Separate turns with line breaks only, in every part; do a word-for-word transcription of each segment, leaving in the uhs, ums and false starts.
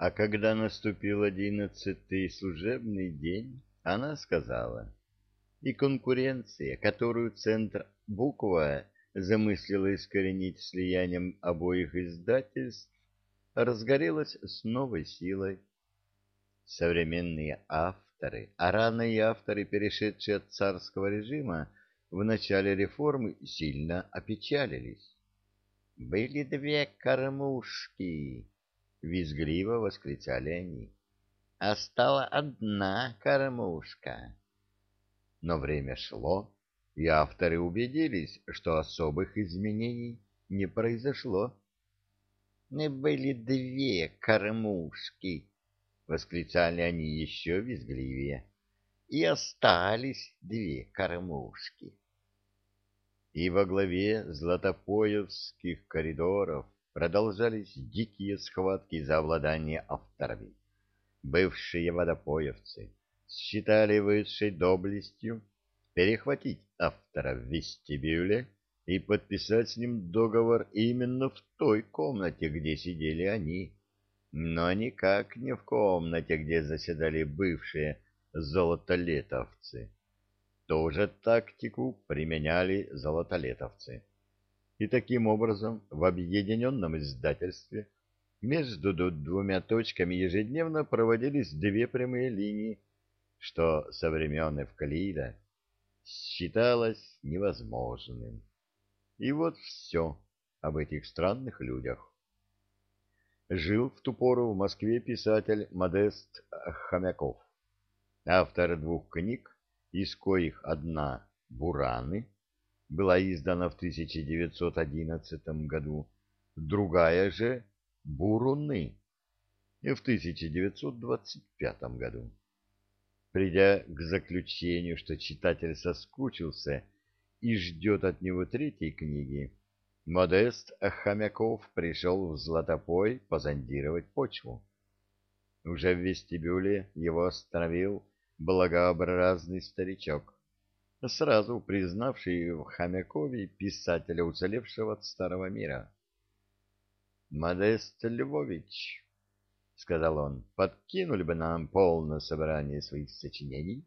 А когда наступил одиннадцатый служебный день, она сказала: и конкуренция, которую Центр Буква замыслила искоренить слиянием обоих издательств, разгорелась с новой силой. Современные авторы, а рано и авторы, перешедшие от царского режима, в начале реформы сильно опечалились. «Были две кормушки!» — визгливо восклицали они. «А стала одна кормушка!» Но время шло, и авторы убедились, что особых изменений не произошло. «Были две кормушки!» — восклицали они еще визгливее. «И остались две кормушки!» И во главе златопоевских коридоров продолжались дикие схватки за обладание авторами. Бывшие водопоевцы считали высшей доблестью перехватить автора в вестибюле и подписать с ним договор именно в той комнате, где сидели они, но никак не в комнате, где заседали бывшие золотолетовцы. Ту же тактику применяли золотолетовцы. И таким образом в объединенном издательстве между двумя точками ежедневно проводились две прямые линии, что со времен Эвклида считалось невозможным. И вот все об этих странных людях. Жил в ту пору в Москве писатель Модест Хомяков, автор двух книг, из коих одна «Бураны» была издана в тысяча девятьсот одиннадцатом году, другая же «Буруны» в тысяча девятьсот двадцать пятом году. Придя к заключению, что читатель соскучился и ждет от него третьей книги, Модест Хомяков пришел в Златопой позондировать почву. Уже в вестибюле его остановил благообразный старичок, сразу признавший в Хомякове писателя, уцелевшего от старого мира. «Модест Львович, — сказал он, — подкинули бы нам полное собрание своих сочинений?»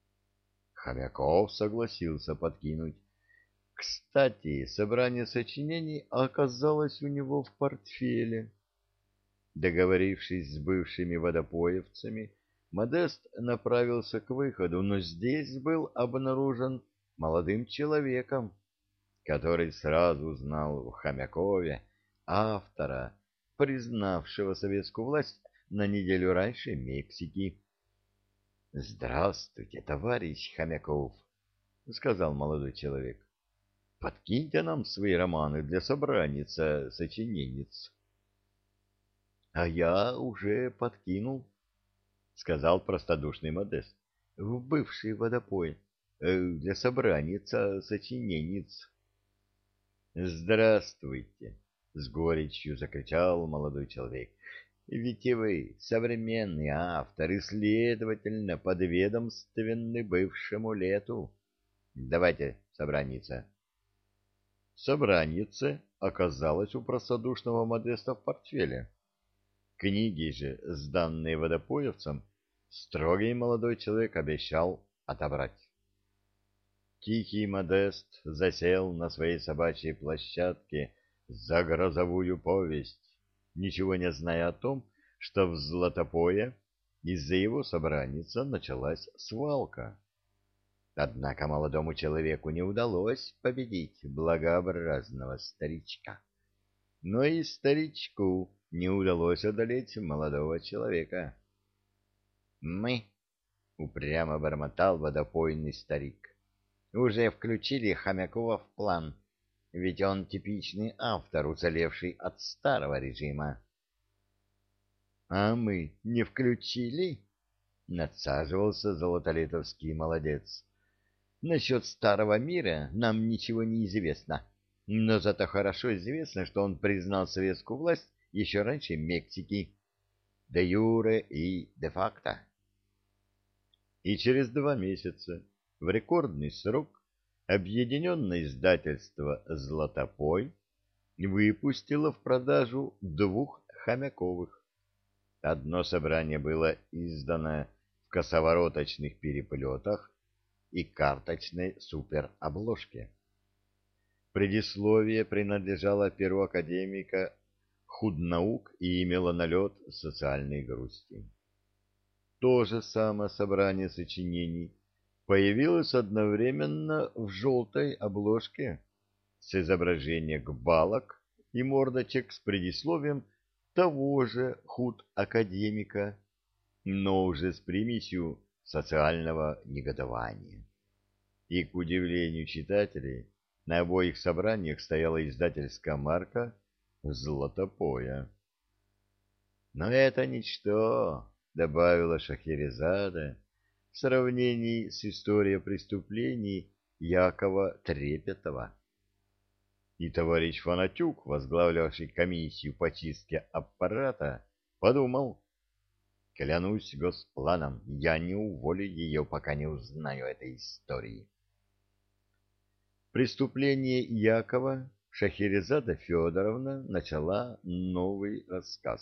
Хомяков согласился подкинуть. Кстати, собрание сочинений оказалось у него в портфеле. Договорившись с бывшими водопоевцами, Модест направился к выходу, но здесь был обнаружен молодым человеком, который сразу узнал в Хомякове автора, признавшего советскую власть на неделю раньше Мексики. — Здравствуйте, товарищ Хомяков, — сказал молодой человек. — Подкиньте нам свои романы для собраница сочиненниц. — А я уже подкинул, — сказал простодушный Модест, — в бывший водопой, э, для собраница сочиненниц. — Здравствуйте, — с горечью закричал молодой человек. — Ведь и вы современный автор и, следовательно, подведомственны бывшему лету. Давайте собраница. Собраница оказалась у простодушного Модеста в портфеле. Книги же, сданные водопоевцам, строгий молодой человек обещал отобрать. Тихий Модест засел на своей собачьей площадке за грозовую повесть, ничего не зная о том, что в Златопое из-за его собраница началась свалка. Однако молодому человеку не удалось победить благообразного старичка. Но и старичку не удалось одолеть молодого человека. «Мы, — упрямо бормотал водопойный старик, — уже включили Хомякова в план, ведь он типичный автор, уцелевший от старого режима». «А мы не включили?» — надсаживался золотолетовский молодец. «Насчет старого мира нам ничего не известно, но зато хорошо известно, что он признал советскую власть еще раньше Мексики, де юре и де факто». И через два месяца, в рекордный срок, объединенное издательство «Златопой» выпустило в продажу двух Хомяковых. Одно собрание было издано в косовороточных переплетах и карточной суперобложке. Предисловие принадлежало перу академика худнаук и имело налет социальной грусти. То же самое собрание сочинений появилось одновременно в желтой обложке с изображением балок и мордочек с предисловием того же худ-академика, но уже с примесью социального негодования. И, к удивлению читателей, на обоих собраниях стояла издательская марка «Златопоя». «Но это ничто», — добавила Шахерезада, в сравнении с историей преступлений Якова Трепетова. И товарищ Фанатюк, возглавлявший комиссию по чистке аппарата, подумал: «Клянусь госпланом, я не уволю ее, пока не узнаю этой истории». Преступление Якова Шахерезада Федоровна начала новый рассказ.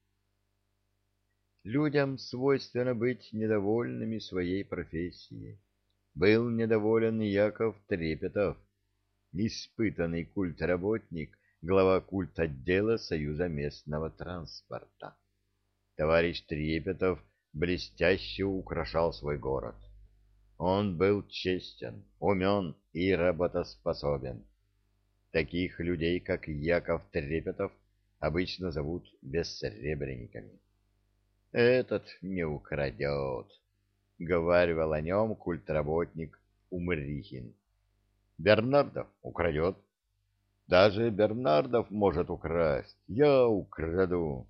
Людям свойственно быть недовольными своей профессией. Был недоволен Яков Трепетов, испытанный культработник, глава культотдела Союза местного транспорта. Товарищ Трепетов блестяще украшал свой город. Он был честен, умен и работоспособен. Таких людей, как Яков Трепетов, обычно зовут бессребренниками. «Этот не украдет», — говаривал о нем культработник Умрихин. «Бернардов украдет. Даже Бернардов может украсть. Я украду.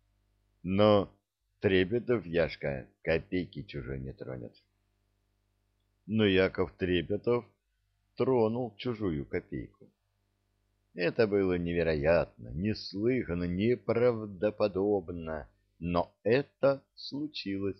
Но Трепетов, Яшка, копейки чужой не тронет». Но Яков Трепетов тронул чужую копейку. Это было невероятно, неслыханно, неправдоподобно, но это случилось.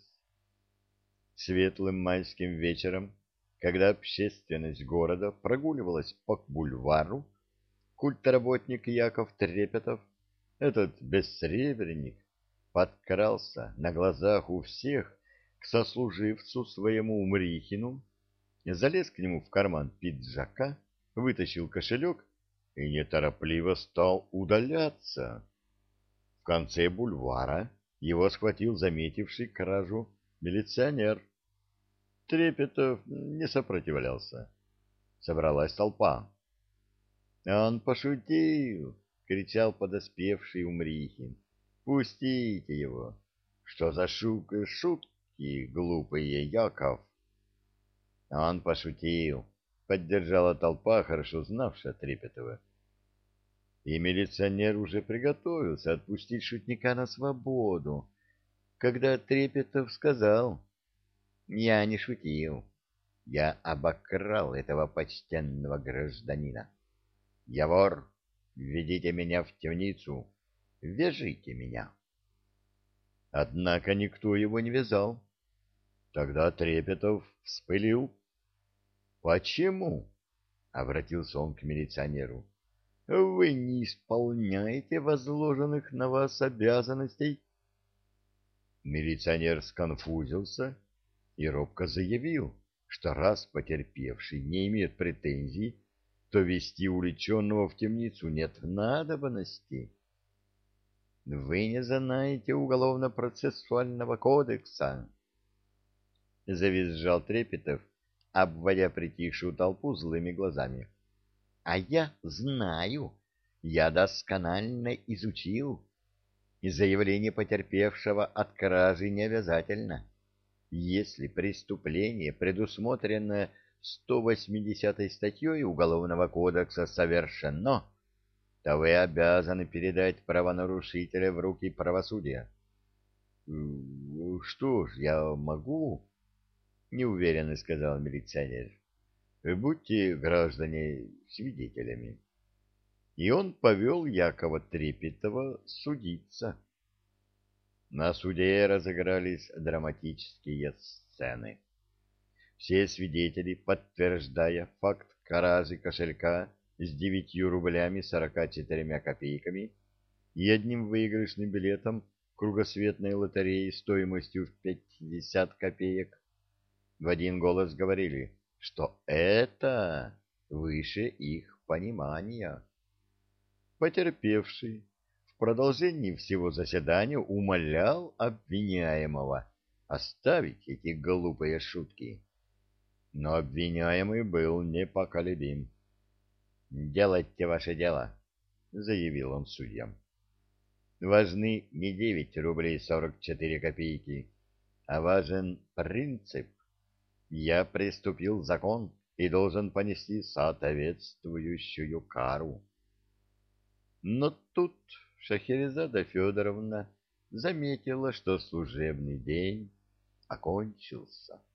Светлым майским вечером, когда общественность города прогуливалась по бульвару, культработник Яков Трепетов, этот бессребренник, подкрался на глазах у всех к сослуживцу своему Умрихину, залез к нему в карман пиджака, вытащил кошелек и неторопливо стал удаляться. В конце бульвара его схватил заметивший кражу милиционер. Трепетов не сопротивлялся. Собралась толпа. «Он пошутил!» — кричал подоспевший Умрихин. «Пустите его! Что за шутки, шутки, глупые, Яков?» «Он пошутил!» — поддержала толпа, хорошо знавшая Трепетова. И милиционер уже приготовился отпустить шутника на свободу, когда Трепетов сказал: «Я не шутил. Я обокрал этого почтенного гражданина. Я вор. Введите меня в темницу. Вяжите меня». Однако никто его не вязал. Тогда Трепетов вспылил. «Почему?» — обратился он к милиционеру. «Вы не исполняете возложенных на вас обязанностей?» Милиционер сконфузился и робко заявил, что раз потерпевший не имеет претензий, то вести уличенного в темницу нет надобности. «Вы не знаете уголовно-процессуального кодекса», — завизжал Трепетов, обводя притихшую толпу злыми глазами. «А я знаю, я досконально изучил. И заявление потерпевшего от кражи не обязательно. Если преступление, предусмотренное сто восьмидесятой статьей Уголовного кодекса, совершено, то вы обязаны передать правонарушителя в руки правосудия». «Что ж, я могу?» — неуверенно сказал милиционер. «Будьте, граждане, свидетелями». И он повел Якова Трепетова судиться. На суде разыгрались драматические сцены. Все свидетели, подтверждая факт кражи кошелька с девятью рублями сорока четырьмя копейками и одним выигрышным билетом, кругосветной лотереи стоимостью в пятьдесят копеек, в один голос говорили, что это выше их понимания. Потерпевший в продолжении всего заседания умолял обвиняемого оставить эти глупые шутки. Но обвиняемый был непоколебим. «Делайте ваше дело», — заявил он судьям. «Важны не девять рублей сорок четыре копейки, а важен принцип. Я преступил закон и должен понести соответствующую кару». Но тут Шахерезада Федоровна заметила, что служебный день окончился.